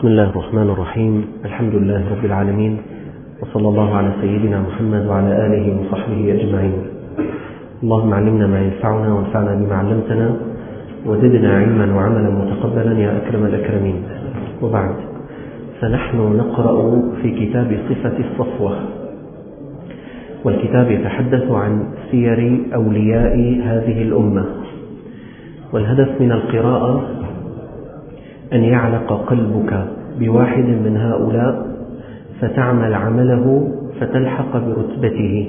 بسم الله الرحمن الرحيم. الحمد لله رب العالمين، وصلى الله على سيدنا محمد وعلى آله وصحبه أجمعين. اللهم علمنا ما ينفعنا وانفعنا بما علمتنا وزدنا علما وعملا متقبلا يا أكرم الأكرمين. وبعد، فنحن نقرأ في كتاب صفة الصفوة، والكتاب يتحدث عن سير أولياء هذه الأمة، والهدف من القراءة أن يعلق قلبك بواحد من هؤلاء فتعمل عمله فتلحق برتبته.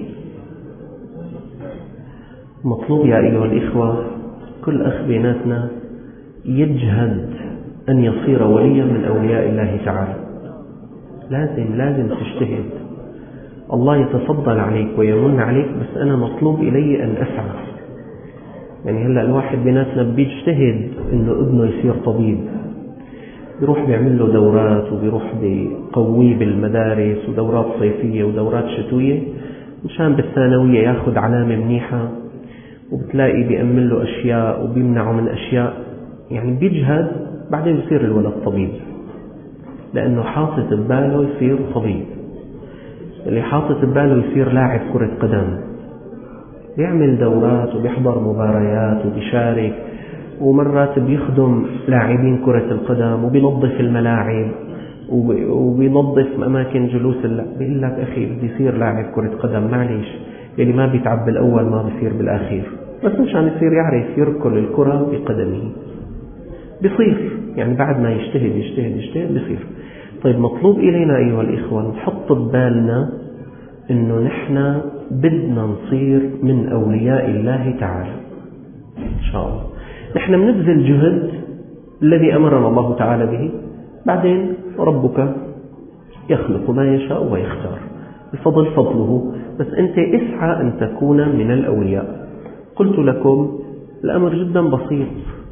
مطلوب يا أيها الإخوة كل أخ بيناتنا يجهد أن يصير وليا من أولياء الله تعالى. لازم تجتهد. الله يتفضل عليك ويمن عليك، بس أنا مطلوب إلي أن أسعى. يعني هلأ الواحد بيناتنا بيجتهد إنه ابنه يصير طبيب، بيروح بيعمل له دورات وبيروح بيقويه بالمدارس ودورات صيفية ودورات شتوية مشان بالثانوية ياخد علامة منيحة، وبتلاقي بيأمن له أشياء وبيمنعه من أشياء. يعني بيجهد، بعدين يصير الولد طبيب لأنه حاطط بباله يصير طبيب. اللي حاطط بباله يصير لاعب كرة قدم بيعمل دورات وبيحضر مباريات وبيشارك، ومرات بيخدم لاعبين كرة القدم وبينظف الملاعب وبينظف أماكن جلوس اللعب. بيقول لك أخي بدي يصير لاعب كرة قدم، معليش، اللي ما بيتعب بالأول ما بيصير بالآخير، بس مشان يصير يعرف يركل الكرة بقدمه بيصير. يعني بعد ما يجتهد بيصير. طيب، مطلوب إلينا أيها الإخوة نحط ببالنا إنه نحن بدنا نصير من أولياء الله تعالى إن شاء الله. نحن بنبذل جهد الذي أمرنا الله تعالى به، بعدين ربك يخلق ما يشاء ويختار، بفضل فضله. بس أنت اسعى أن تكون من الأولياء. قلت لكم الأمر جدا بسيط،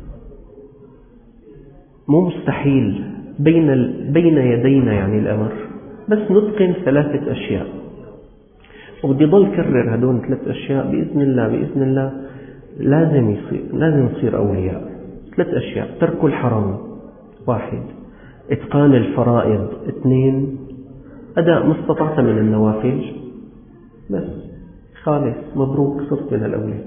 مو مستحيل بين يدينا يعني الأمر، بس نتقن 3 أشياء. وبدي ضل كرر هدول 3 أشياء بإذن الله. لازم نصير أولياء. 3 أشياء: ترك الحرام 1، إتقان الفرائض 2، أداء ما استطعت من النوافل. بس خالص، مبروك، صرت من الأولياء.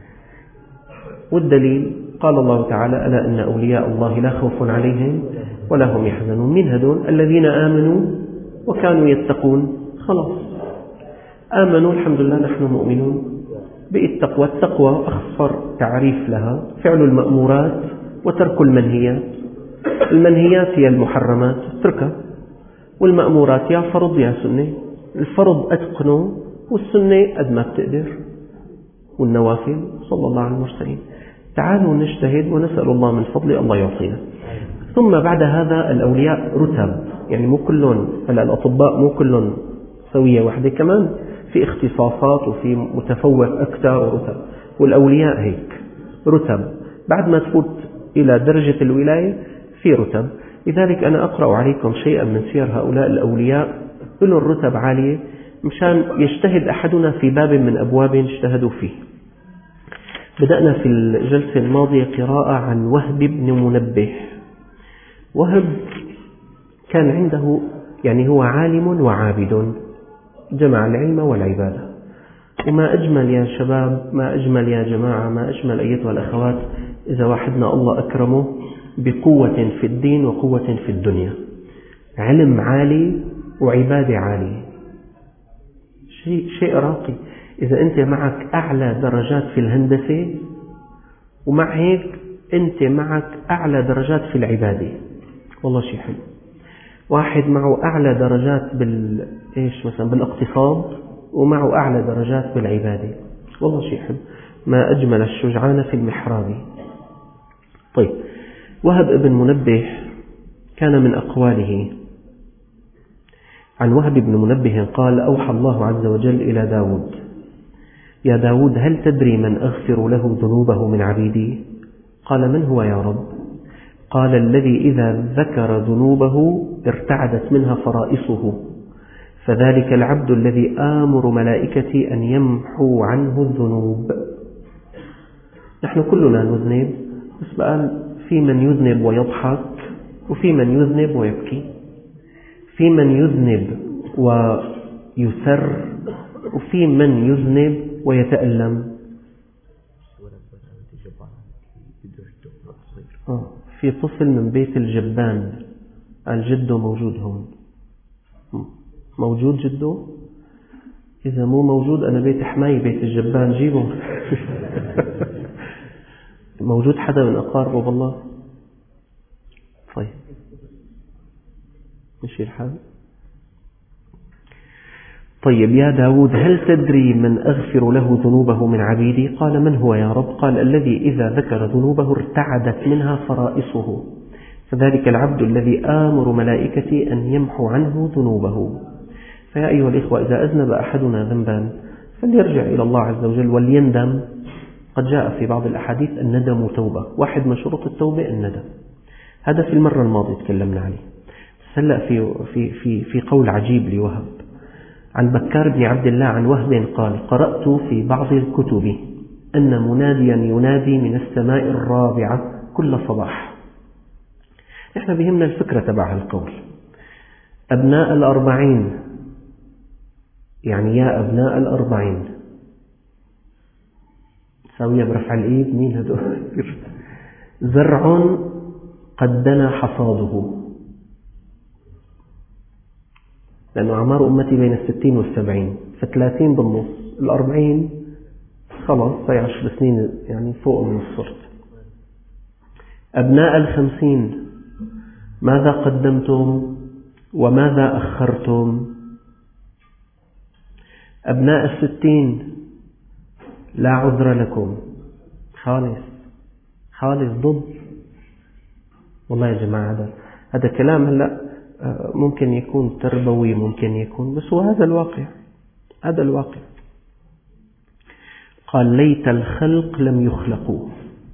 والدليل قال الله تعالى: ألا إن أولياء الله لا خوف عليهم ولا هم يحزنون. من هدول؟ الذين آمنوا وكانوا يتقون. خلاص، آمنوا، الحمد لله نحن مؤمنون. بالتقوى، التقوى أخصر تعريف لها فعل المأمورات وترك المنهيات. المنهيات هي المحرمات اتركها، والمأمورات يا فرض يا سنة. الفرض أتقنه، والسنة قد ما بتقدر، والنوافل صلى الله على المرسلين. تعالوا نجتهد ونسأل الله من فضل الله يعطينا. ثم بعد هذا الأولياء رتب، يعني مو كلهم الأطباء مو كلهم سوية واحدة، كمان في اختصاصات وفي متفوق أكثر ورتب. والأولياء هيك رتب، بعد ما تفوت إلى درجة الولاية في رتب. لذلك أنا أقرأ عليكم شيئا من سير هؤلاء الأولياء، له الرتب عالية مشان يجتهد أحدنا في باب من أبواب اجتهدوا فيه. بدأنا في الجلسة الماضية قراءة عن وهب بن منبه. وهب كان عنده، يعني هو عالم وعابد، جمع العلم والعبادة. وما أجمل يا شباب، ما أجمل يا جماعة، ما أجمل أيتها الأخوات إذا واحدنا الله أكرمه بقوة في الدين وقوة في الدنيا، علم عالي وعبادة عالية، شيء راقي. إذا أنت معك أعلى درجات في الهندسة، ومع هيك أنت معك أعلى درجات في العبادة، والله شيء حلو. واحد معه أعلى درجات مثلا بالاقتصاد، ومعه أعلى درجات بالعبادة، والله شيء حلو. ما أجمل الشجعان في المحراب. طيب، وهب ابن منبه كان من أقواله عن وهب بن منبه قال: أوحى الله عز وجل إلى داود: يا داود، هل تدري من أغفر له ذنوبه من عبيدي؟ قال: من هو يا رب؟ قال: الذي إذا ذكر ذنوبه ارتعدت منها فرائصه، فذلك العبد الذي آمر ملائكتي أن يمحوا عنه الذنوب. نحن كلنا نذنب، بس بقى في من يذنب ويضحك، وفي من يذنب ويبكي، في من يذنب ويسر، وفي من يذنب ويتألم. في طفل من بيت الجبان، الجده موجود هون، موجود جده؟ إذا مو موجود أنا بيت حماي بيت الجبان، جيبه. موجود حدا من أقاربه بالله؟ طيب مشي الحال. طيب يا داود هل تدري من أغفر له ذنوبه من عبيدي؟ قال من هو يا رب؟ قال الذي إذا ذكر ذنوبه ارتعدت منها فرائصه، فذلك العبد الذي آمر ملائكتي أن يمحو عنه ذنوبه. فيا أيها الإخوة إذا أذنب أحدنا ذنبا فليرجع إلى الله عز وجل وليندم. قد جاء في بعض الأحاديث الندم توبة، واحد من شروط التوبة الندم، هذا في المرة الماضية تكلمنا عليه. هلأ في قول عجيب لوهب عن بكار بن عبد الله عن وهب قال قرأت في بعض الكتب أن مناديا ينادي من السماء الرابعة كل صباح. نحن بهمنا الفكرة تبع القول، أبناء الأربعين، يعني يا أبناء الأربعين، ساوية برفع الإيد، مين هدول؟ زرع قد دنا حصاده، لأنه أعمار أمتي بين 60 و70، ف30 بالنص، 40 خلاص في 10 سنين يعني فوق من الصرت. أبناء 50 ماذا قدمتم وماذا أخرتم؟ أبناء 60 لا عذر لكم، خالص ضد. والله يا جماعة هذا كلام هلأ ممكن يكون تربوي، ممكن يكون، بس هو هذا الواقع. قال ليت الخلق لم يخلقوا،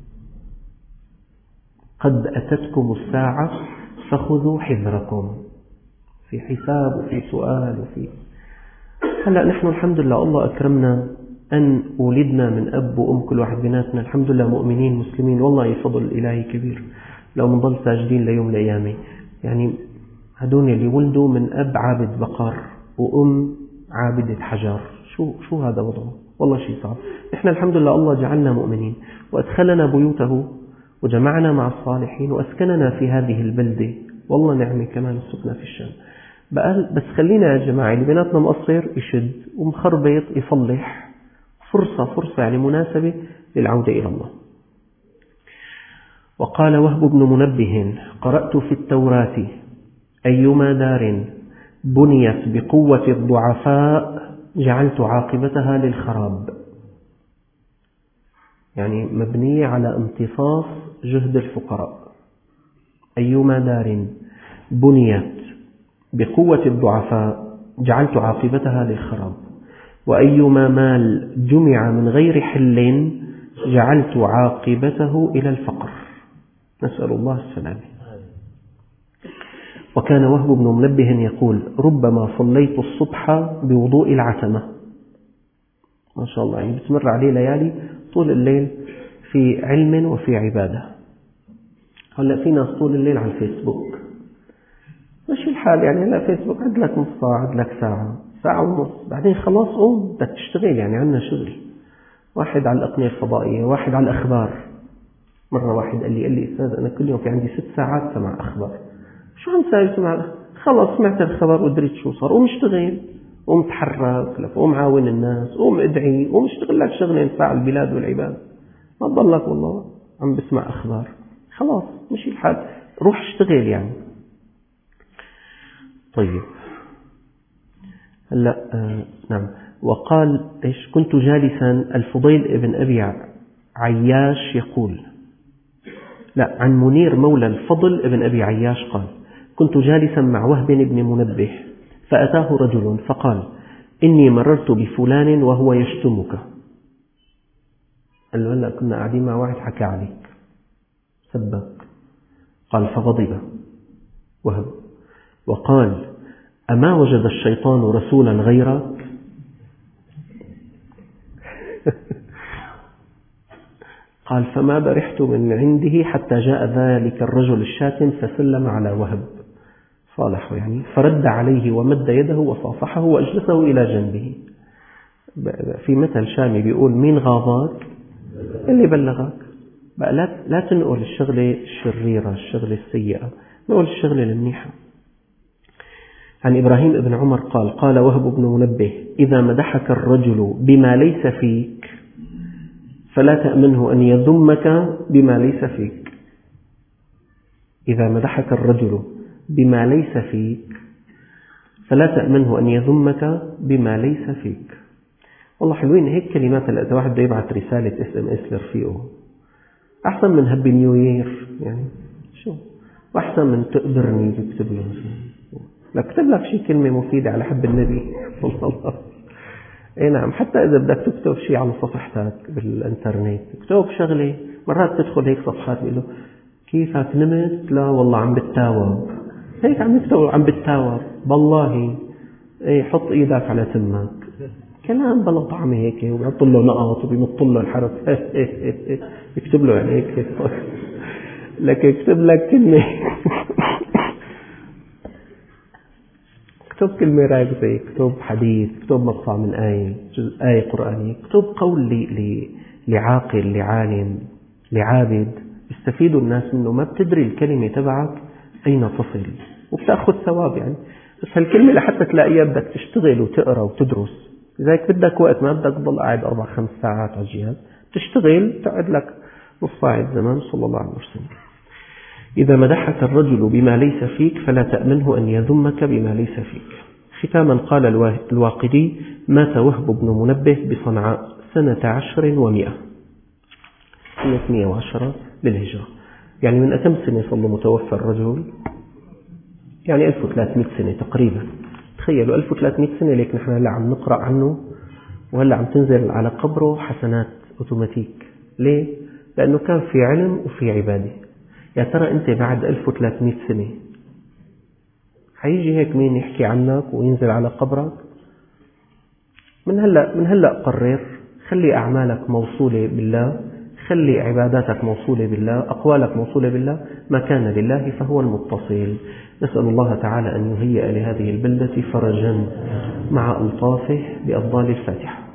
قد أتتكم الساعة فخذوا حذركم. في حساب وفي سؤال هلأ نحن الحمد لله الله أكرمنا أن ولدنا من أب وأم، كل واحد بيناتنا الحمد لله مؤمنين مسلمين، والله فضل إلهي كبير لو منضل ساجدين ليوم الأيام. يعني هدول اللي ولدوا من أب عابد بقر وأم عابدة حجر، شو هذا وضعه؟ والله شيء صعب. نحن الحمد لله الله جعلنا مؤمنين وأدخلنا بيوته وجمعنا مع الصالحين وأسكننا في هذه البلدة، والله نعمة كمان السكنة في الشام. بس خلينا يا جماعة اللي بيناتنا مقصر يشد ومخربط يصلح، فرصة يعني مناسبة للعودة إلى الله. وقال وهب بن منبه قرأت في التوراة أيما دار بنيت بقوة الضعفاء جعلت عاقبتها للخراب، يعني مبنية على امتصاص جهد الفقراء. أيما دار بنيت بقوة الضعفاء جعلت عاقبتها للخراب، وأيما مال جمع من غير حل جعلت عاقبته إلى الفقر. نسأل الله السلامة. وكان وهب بن منبه يقول ربما صليت الصبح بوضوء العتمة، ما شاء الله، يعني بتمر عليه ليالي طول الليل في علم وفي عبادة. هلأ في ناس طول الليل على الفيسبوك، ماشي الحال، يعني هلأ فيسبوك عد لك نص ساعة، عد لك ساعة ونص، بعدين خلاص قوم بدك تشتغل، يعني عندنا شغل. واحد على الأقنية الفضائية، واحد على الأخبار. مرة واحد قال لي أستاذ أنا كل يوم في عندي 6 ساعات سمع أخبار. شو عم تساوي سمع؟ خلاص سمعت الخبر ودريت شو صار، قوم اشتغل، قوم تحرك، قوم عاون الناس، قوم ادعي، قوم اشتغل لك شغلة ينفع البلاد والعباد. ما تضلك والله عم بسمع أخبار، خلاص مشي الحال، روح اشتغل يعني. طيب هلا نعم. وقال إيش؟ كنت جالسا، الفضيل ابن أبي عياش يقول، لا، عن منير مولى الفضل ابن أبي عياش قال كنت جالسا مع وهب بن منبه فأتاه رجل فقال إني مررت بفلان وهو يشتمك. قال له هلا كنا قاعدين مع واحد حكى عليك سبك. قال فغضب وهب وقال أما وجد الشيطان رسولا غيرك؟ قال فما برحت من عنده حتى جاء ذلك الرجل الشاتم فسلم على وهب صالحه يعني، فرد عليه ومد يده وصافحه وأجلسه إلى جنبه. في مثل شامي بيقول مين غاضاك؟ اللي بلغك. بقى لا تنقل الشغلة الشريرة الشغلة السيئة، نقول الشغلة المنيحة. عن إبراهيم بن عمر قال قال وهب بن منبه إذا مدحك الرجل بما ليس فيك فلا تأمنه أن يذمك بما ليس فيك. إذا مدحك الرجل بما ليس فيك فلا تأمنه أن يذمك بما ليس فيك. والله حلوين هيك كلمات. إذا واحد بده يبعث رسالة SMS لرفيقه أحسن من هابي نيو يير يعني، شو وأحسن من تقدرني بكتب له لا كتب لك شيء كلمة مفيدة على حب النبي صلى الله عليه وسلم. اي نعم، حتى إذا بدك تكتب شيء على صفحتك بالإنترنت اكتب شغلة. مرات تدخل هيك صفحات بيقول له كيفك نمت؟ لا والله عم بتتاوب. هيك عم يكتب عم بتتاوب بالله. اي حط ايدك على تمك، كلام بلا طعمه هيك، وبيحط له نقط وبيمط له الحرف يكتب له يعني هيك لكن يكتب لك كلمة اكتب كلمة راكزة، اكتب حديث، اكتب مقطع من آية قرآنية، اكتب قول لعاقل لعالم لعابد يستفيد الناس منه. ما بتدري الكلمة تبعك أين تصل وبتأخذ ثواب يعني. بس هالكلمة لحتى تلاقيها بدك تشتغل وتقرأ وتدرس. لذلك بدك وقت، ما بدك تضل قاعد 4-5 ساعات على الجهاز، تشتغل تقعد لك نص ساعة زمان. صلى الله عليه وسلم. إذا مدحك الرجل بما ليس فيك فلا تأمنه أن يذمك بما ليس فيك. ختاما قال الواقدي مات وهب بن منبه بصنعاء سنة 10 و100 سنة 110 للهجرة. يعني من أتم سنة صلى متوفى الرجل، يعني 1300 سنة تقريبا. تخيلوا 1300 سنة، ليك نحن هلا عم نقرأ عنه وهلا عم تنزل على قبره حسنات أوتوماتيك. ليه؟ لأنه كان في علم وفي عبادة. يا ترى أنت بعد 1300 سنة حيجي هيك مين يحكي عنك وينزل على قبرك؟ من هلأ قرر، خلي أعمالك موصولة بالله، خلي عباداتك موصولة بالله، أقوالك موصولة بالله. ما كان لله فهو المتصل. نسأل الله تعالى أن يهيئ لهذه البلدة فرجا مع ألطافه بأفضال الفاتحة.